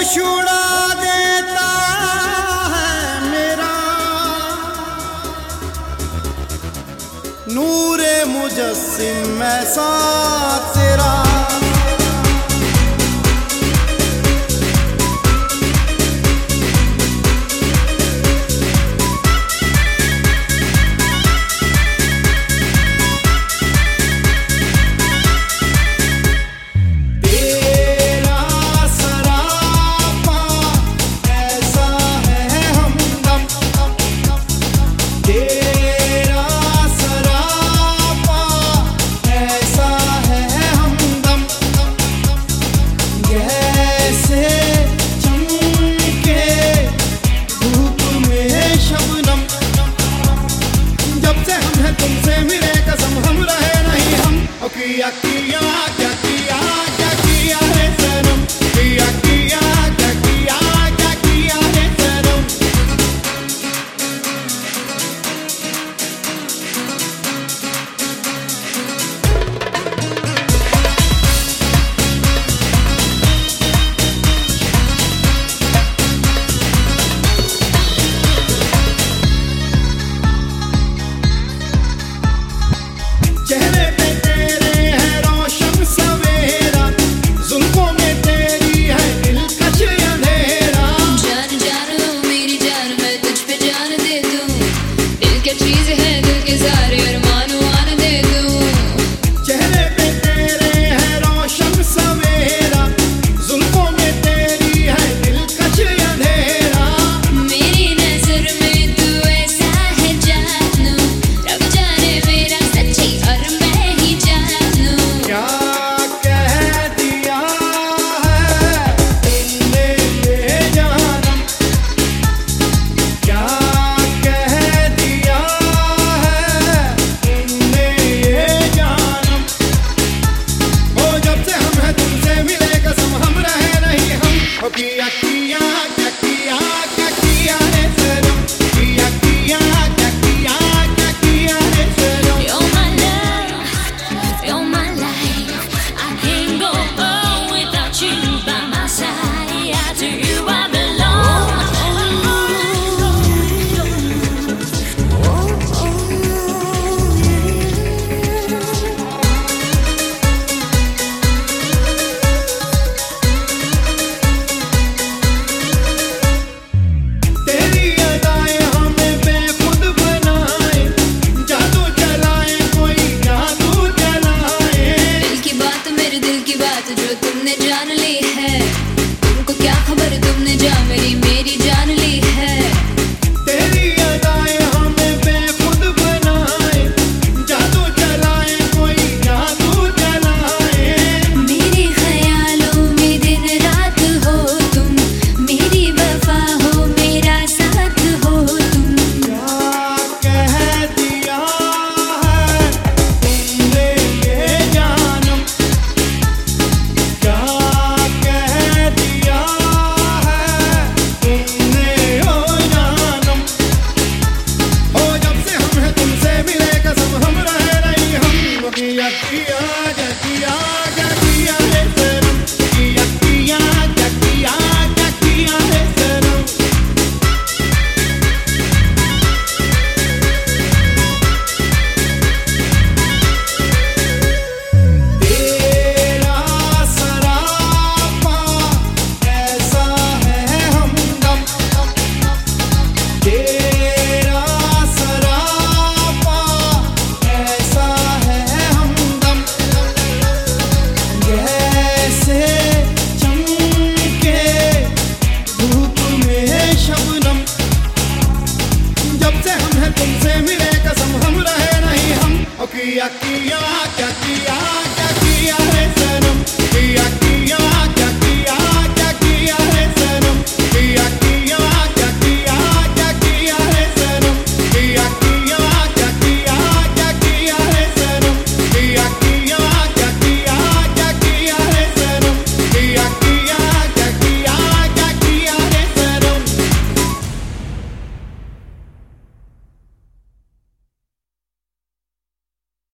छुड़ा देता है मेरा नूरे मुजस्सिम ऐसा तेरा। तुमसे मिले कसम हम रहे नहीं हम। किया किया क्या किया क्या किया है सनम, किया किया क्या किया क्या किया है सनम। चेहरे पे तेरे है रोशन सवेरा, जुल्फों में तेरी है दिलकश अंधेरा। जान जान मेरी जान मैं तुझ पे जान दे दूं, दिल क्या चीज है दिल के सारे अरमान वान दे दूं। चेहरे पे तेरे है रोशन सवेरा, जुल्फों में तेरी है दिलकश अंधेरा। मेरी नजर में तू ऐसा है जानू, रब जाने मेरा सच्ची और मैं ही जानू। क्या कह दिया है तुमने ये जानम, क्या कह दिया है तुमने ये जानम। ओ जब से हम हैं तुमसे मिले कसम हम रहे नहीं हम। ओ किया किया क्या किया क्या किया है सनम, किया किया क्या किया क्या किया है सनम। You're my love, you're my life, I can't go on without you by my side. To you I belong. तेरी अदाएं हमें बेखुद बनाए, जादू चलाए कोई जादू चलाए। दिल की बात मेरे दिल की बात जो तुमने जान ली है, तुमको क्या खबर तुमने जा मेरी जान ली है। तेरी अदाएं हमें बेखुद बनाए, जादू चलाए कोई जादू चलाए। मेरे ख्यालों में दिन रात हो तुम, मेरी वफा हो मेरा साथ हो तुम। क्या कह दिया है तुमने ये जानम, क्या कह दिया है तुमने ओ जानम। ओ जब से हम हैं तुमसे मिले कसम हम रहे नहीं हम। किया किया क्या किया क्या किया है सनम, किया किया क्या किया क्या किया है सनम। तेरा सरापा ऐसा है हमदम, तेरा सरापा ऐसा है हमदम। जैसे चमके धूप में शबनम, जब से हम हैं तुमसे मिले कसम हम रहे नहीं हम। किया किया